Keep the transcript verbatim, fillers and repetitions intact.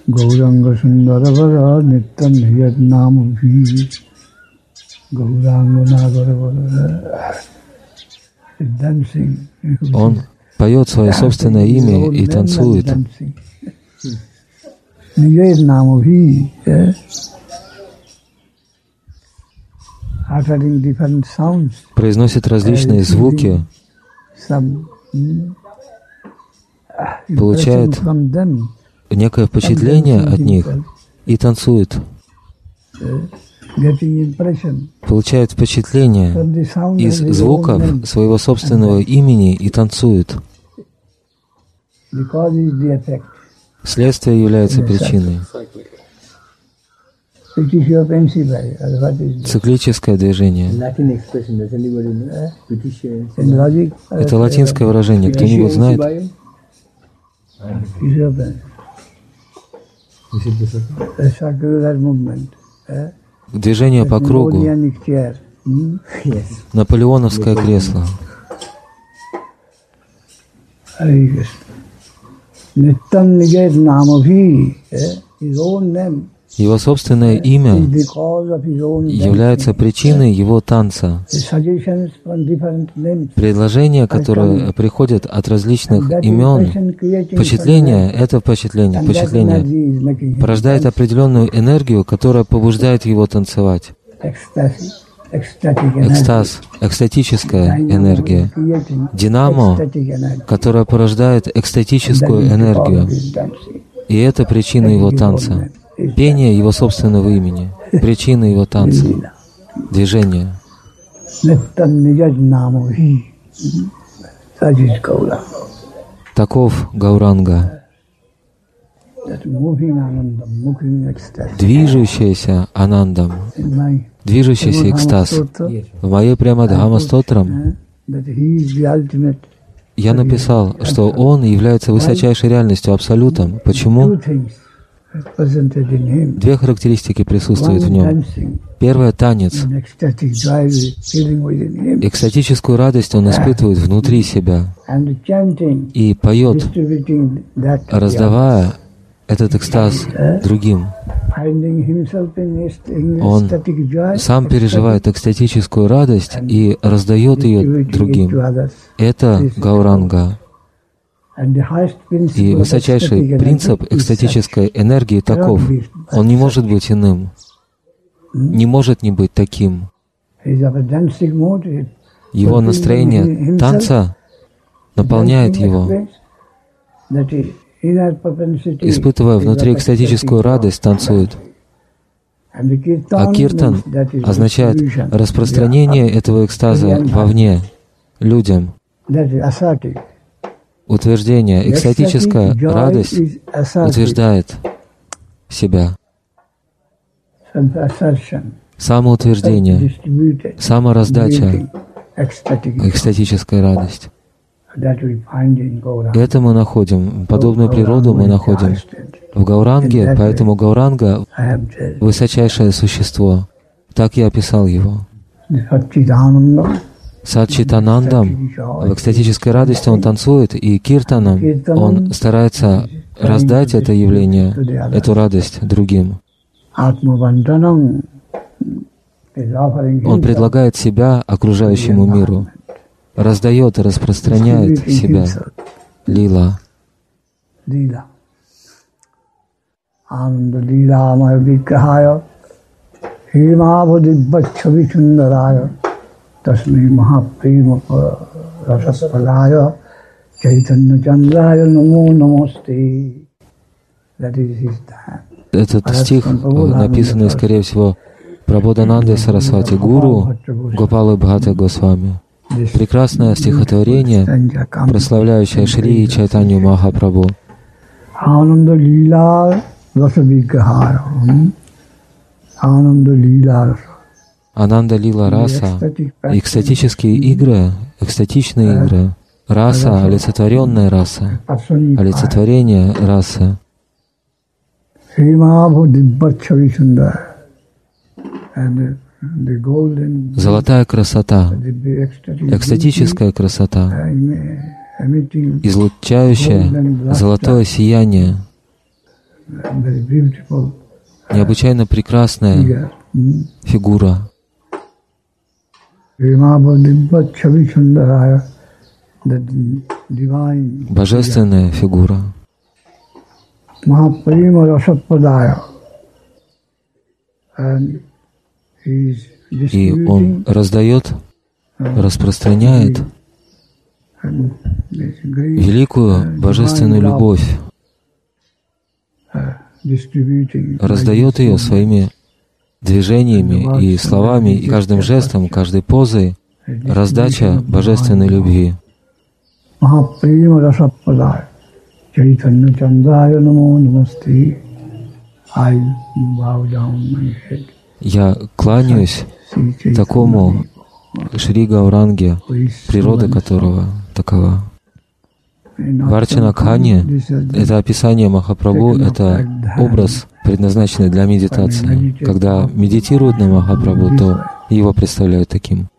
Gauranga Sundaravara Nittam Niyadnam Vi Gauranga Nagaravara. Он поет свое собственное имя и танцует. Произносит различные звуки, получает некое впечатление от них и танцует. Получает впечатление из звуков своего собственного имени и танцует. Следствие является причиной. Циклическое движение. Это латинское выражение. Кто-нибудь знает? Движение по кругу. Наполеоновское кресло. Его собственное имя является причиной его танца. Предложения, которые приходят от различных имен, впечатление — это впечатление, впечатление порождает определенную энергию, которая побуждает его танцевать. Экстаз, экстатическая энергия. Динамо, которая порождает экстатическую энергию. И это причина его танца. Пение его собственного имени. Причина его танца. Движение. Таков Гауранга. Движущаяся анандам. Движущийся экстаз. В моей Премадхама Стотрам я написал, что он является высочайшей реальностью, абсолютом. Почему? Две характеристики присутствуют в нем. Первое — танец. Экстатическую радость он испытывает внутри себя и поет, раздавая этот экстаз другим. Он сам переживает экстатическую радость и раздает ее другим. Это Гауранга. И высочайший принцип экстатической энергии таков. Он не может быть иным. Не может не быть таким. Его настроение танца наполняет его. Испытывая внутри экстатическую радость, танцует. А киртан означает распространение этого экстаза вовне, людям. Утверждение. Экстатическая радость утверждает себя. Самоутверждение, самораздача, экстатическая радость. Это мы находим, подобную природу мы находим в Гауранге, поэтому Гауранга — высочайшее существо. Так я описал его. Садчитанандам, в экстатической радости он танцует, и киртаном он старается раздать это явление, эту радость другим. Он предлагает себя окружающему миру, раздает и распространяет себя. Лила. Тасмай Махапрема Расапалая Чайтанья Чандрая Намо Намосте. Этот стих, написанный, скорее всего, Прабодханандой Сарасвати Гуру Гопалы Бхата Госвами. Прекрасное стихотворение, прославляющее Шри Чайтанью Махапрабху. Ананда Лила Раса Виграхая. Ананда Лила Раса. Ананда Лила Раса, экстатические игры, экстатичные игры, раса, олицетворенная раса, олицетворение расы. Золотая красота, экстатическая красота, излучающая золотое сияние. very beautiful необычайно прекрасная figure. Mm. фигура. Vimabodibba Chavi Sundaraya, the divine Божественная фигура. Mahaprima Rasapadaya. And he is И он distributing раздает, распространяет and this great, великую божественную divine love, любовь, uh, distributing раздает ее своими движениями и словами, и каждым жестом, каждой позой, раздача божественной любви. Mahaprima Rasapadaya, Chaitanya Chandaya Namo Namaste. I bow down my head. Я кланяюсь такому Шри Гауранге, природа которого такова. Варчана Кхани — это описание Махапрабху, это образ, предназначенный для медитации. Когда медитируют на Махапрабху, то его представляют таким.